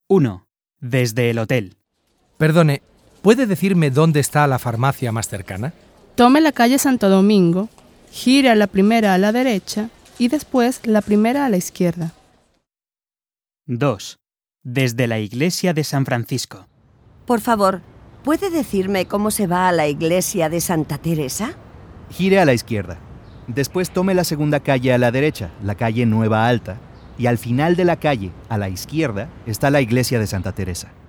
1. Desde el hotel. Perdone, ¿puede decirme dónde está la farmacia más cercana? Tome la calle Santo Domingo, gire a la primera a la derecha y después la primera a la izquierda. 2. Desde la iglesia de San Francisco. Por favor, ¿puede decirme cómo se va a la iglesia de Santa Teresa? Gire a la izquierda. Después tome la segunda calle a la derecha, la calle Nueva Alta, y al final de la calle, a la izquierda, está la iglesia de Santa Teresa.